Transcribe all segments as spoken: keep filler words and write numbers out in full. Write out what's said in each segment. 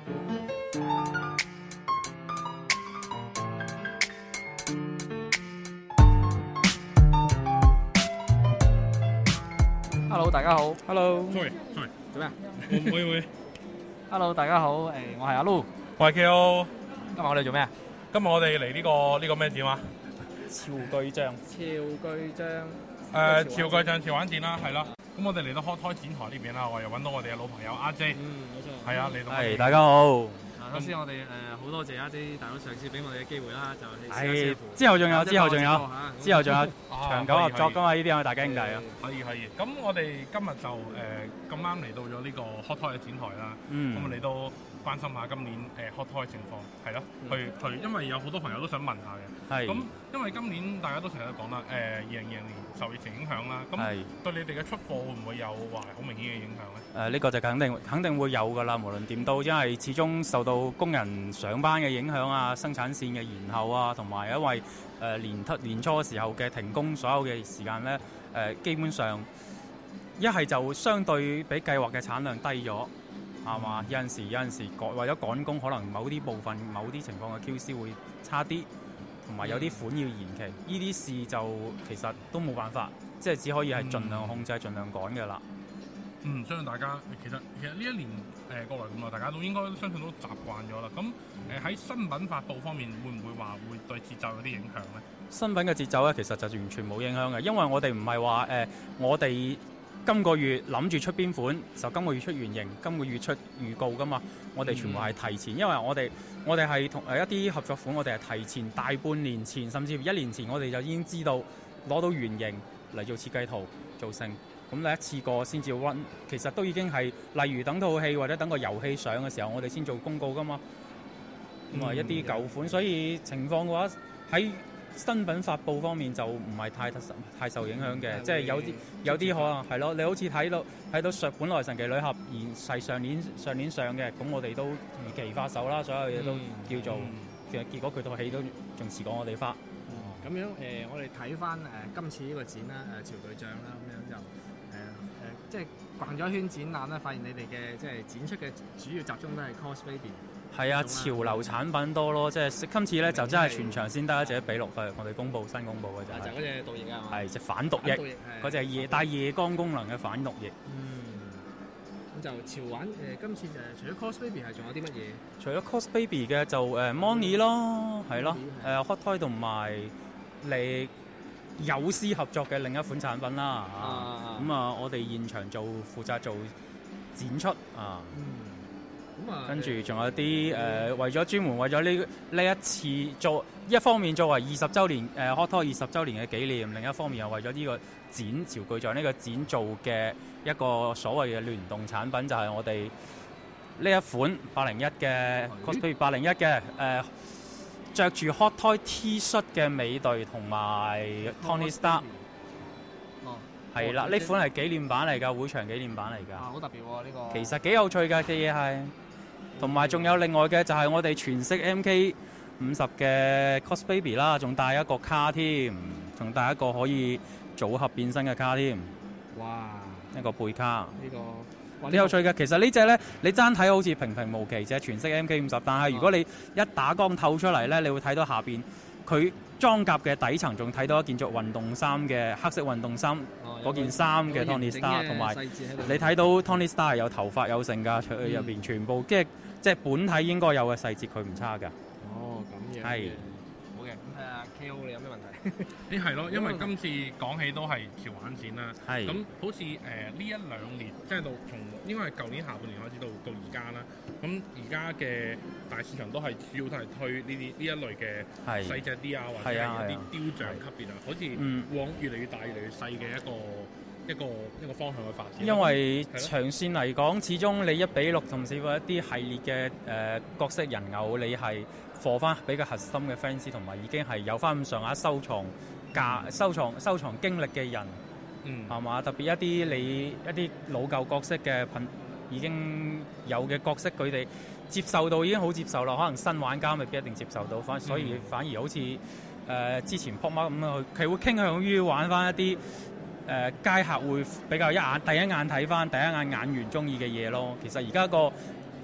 Hello， 大家好。 Hello。 sorry sorry， 做咩啊？ 會會會。 Hello， 大家好。誒，我係阿 Lu。 我係 K O。 今日我哋做咩啊？ 今日我哋嚟呢個呢個咩展啊？ 潮巨匠。 潮巨匠。 誒，潮巨匠潮玩展啦，係啦。咁我哋嚟到開開展台呢邊啦，我又揾到我哋嘅老朋友阿 J。 嗯，冇錯。 係啊，嚟到。 係，大家好。 首先我哋誒好多謝阿 J 大佬上次俾我哋嘅機會啦，就係之後仲有，之後仲有，之後仲有長久合作噶嘛？呢啲係大家兄弟啊。 可以可以。咁我哋今日就誒咁啱嚟到咗呢個 Hot Toy 嘅展台啦。嗯。咁我哋都關心下今年誒 Hot Toy 嘅情況，係咯，去去，因為有好多朋友都想問下嘅。係。咁因為今年大家都成日都講啦，誒二零二零年受疫情影響啦，咁對你哋嘅出貨會唔會有話好明顯嘅影響咧？誒呢個就肯定肯定會有㗎啦，無論點都，因為始終受到工人上班嘅影響啊，生產線嘅延後啊，同埋因為誒年初年初嘅時候嘅停工，所有嘅時間咧誒基本上一係就相對比計劃嘅產量低咗，係嘛？有陣時有陣時趕為咗趕工，可能某啲部分某啲情況嘅 Q C 會差啲，同埋有啲款要延期，呢啲事就其實都冇辦法，即係只可以係盡量控制、嗯、盡量趕嘅啦。嗯，相信大家其實其實呢一年誒過來咁耐，大家都應該相信都習慣咗啦。咁誒喺新品發布方面，會唔會話會對節奏有啲影響咧？新品嘅節奏咧，其實就完全冇影響嘅，因為我哋唔係話誒，我哋今個月諗住出邊款，就今個月出原型，今個月出預告噶嘛。我哋全部係提前，嗯、因為我哋我哋係同誒一啲合作款，我哋係提前大半年前，甚至乎一年前，我哋就已經知道攞到原型嚟做設計圖做成。咁你一次過先至 run， 其實都已經係，例如等套戲或者等個遊戲上嘅時候，我哋先做公告噶嘛。咁啊、嗯、一啲舊款，所以情況嘅話喺新品發布方面就唔係太太受影響嘅，即係、嗯、有啲有啲可能係咯。你好似睇到睇到上本來神奇女俠而係上年上年上嘅，咁我哋都如期發售啦，所有嘢都叫做，其實、嗯嗯、結果佢套戲都仲遲過我哋發。 咁樣誒、呃，我哋睇翻誒今次呢個展啦，誒、呃、潮巨匠啦，咁樣就誒誒、呃呃，即係逛咗一圈展覽啦，發現你哋嘅即係展出嘅主要集中都係 Cos Baby。係啊，潮流產品多咯，即係今次咧就真係全場先得一隻比綠，係我哋公佈新公佈嘅就係、是。就嗰隻毒液啊嘛。係隻反毒液，嗰隻夜帶夜光功能嘅反毒液。嗯。咁就潮玩誒、呃，今次誒除咗 Cos Baby 係仲有啲乜嘢？除咗 Cos Baby 嘅就誒、呃、Moni 咯，係咯，誒、呃、Hot Toy 同埋你有私合作嘅另一款產品啦。咁啊，嗯、啊我哋現場做負責做展出啊。嗯。跟住仲有啲誒、呃，為咗專門為咗呢呢一次做，一方面作為二十週年誒、呃、Hot Toy 二十週年嘅紀念，另一方面又為咗呢個展潮巨匠呢個展做嘅一個所謂嘅聯動產品，就係、是、我哋呢一款八零一嘅 Cos Baby 八零一嘅誒，著住 Hot Toy T 恤嘅美隊同埋 Tony Stark。係啦，呢款係紀念版嚟㗎，會場紀念版嚟㗎。啊，好特別喎呢個。其實幾有趣㗎嘅嘢係，同埋仲有另外嘅就係我哋全色 M K 五十嘅 Cos Baby 啦，仲帶一個卡添，仲帶一個可以組合變身嘅卡添。哇！一個背卡。呢、呢個幾有趣嘅。其實呢隻咧，你單睇好似平平無奇，隻全色 M K 五十，但係如果你一打光透出嚟咧，你會睇到下邊佢裝甲嘅底層，仲睇到一件着運動衫嘅黑色運動衫嗰、哦、件衫嘅 Tony Stark， 同埋你睇到 Tony Stark 係有頭髮有剩㗎，入邊全部即係即係本體應該有嘅細節，佢唔差㗎。哦，咁樣係好嘅。咁睇下 K O 你有咩問題？誒係咯，因為今次講起都係潮玩展啦。係。咁好似誒呢一兩年，即係到從應該係舊年下半年開始到到而家啦。咁而家嘅大市場都係主要都係推呢啲呢一類嘅細隻啲啊，或者係一啲雕像級別啊，好似往越嚟越大、越嚟越細嘅一個一個一個方向去發展。因為長線嚟講，始終你一比六同時或一啲系列嘅誒、呃、角色人偶，你係貨翻比較核心嘅 fans， 同埋已經係有翻咁上下收藏價、收藏收藏經歷嘅人，嗯，係嘛？特別一啲你一啲老舊角色嘅品。已經有嘅角色，佢哋接受到已經好接受啦。可能新玩家未必一定接受到，反所以反而好似誒、呃、之前 Pop Mart 咁樣，佢會傾向於玩翻一啲誒、呃、街客會比較一眼第一眼睇翻，第一眼眼緣中意嘅嘢咯。其實而家個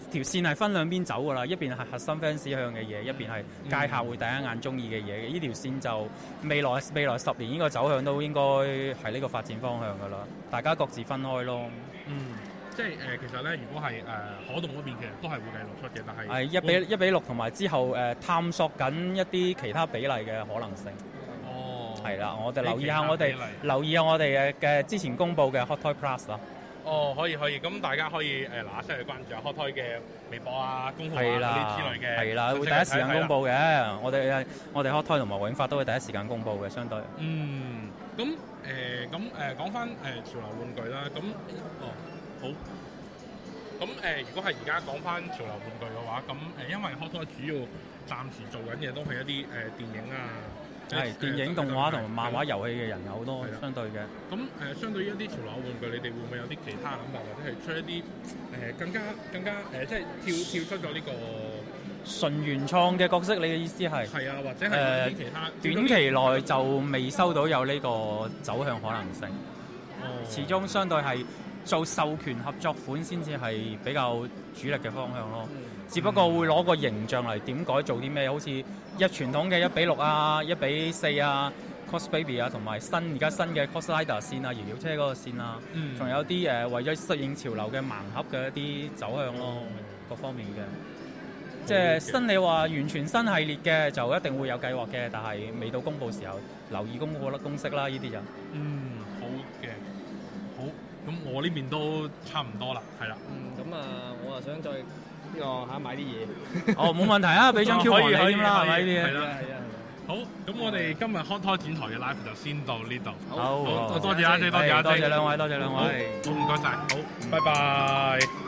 條線係分兩邊走㗎啦，一邊係核心 fans 向嘅嘢，一邊係街客會第一眼中意嘅嘢。呢條線就未來未來十年呢個走向都應該係呢個發展方向㗎啦，大家各自分開咯。 嗯，即係誒、呃，其實咧，如果係誒、呃、可動嗰邊，其實都係會繼續出嘅，但係係一比一比六，同埋之後誒、呃、探索緊一啲其他比例嘅可能性。哦，係啦，我哋留意下我哋留意下我哋嘅嘅之前公佈嘅 Hot Toy Plus 啦。 哦，可以可以，咁大家可以誒嗱聲去關注下 Hot Toy 嘅微博啊、公號啊嗰啲之類嘅， 係啦，會第一時間公佈嘅。我哋我哋 Hot Toy 同埋永發都會第一時間公佈嘅，相對。 嗯，咁誒咁誒講翻誒潮流玩具啦，咁哦好。咁誒、呃，如果係而家講翻潮流玩具嘅話，咁誒、呃，因為 Hot Toy 主要暫時做緊嘅都係一啲誒、呃、電影啊， 係、呃、電影、動畫同埋漫畫、遊戲嘅人有好多，相對嘅。 咁誒、呃，相對於一啲潮流玩具，你哋會唔會有啲其他諗法，或者係出一啲誒、呃、更加更加誒、呃，即係跳跳出咗呢、這個純原創嘅角色？你嘅意思係？ 係啊，或者係有啲其他、呃、 短期內就未收到有呢個走向可能性。哦，始終相對係做授權合作款先至係比較主力嘅方向咯，嗯、只不過會攞個形象嚟點改做啲咩，好似一傳統嘅一比六啊、一比四啊、Cos Baby 啊，同埋新而家新嘅 Cos Rider 線啊、搖搖車嗰個線啊，仲、嗯、有啲誒、呃、為咗適應潮流嘅盲盒嘅一啲走向咯，嗯、各方面嘅。即係新你話完全新系列嘅就一定會有計劃嘅，但係未到公佈時候，留意公佈啦公式啦，呢啲就嗯好嘅。咁我呢邊都差唔多啦，係啦。 嗯，咁啊，我啊想再呢、呢個嚇買啲嘢。 哦，冇問題啊，俾張 Q 碼你添啦，係咪呢啲？ 係啦，係啊。好，咁我哋今日 Hot Toy 展台嘅 live 就先到呢度。 好， 好，多謝阿姐，多謝阿姐， 多謝兩位，多謝兩位。 好，唔該晒，好，拜拜。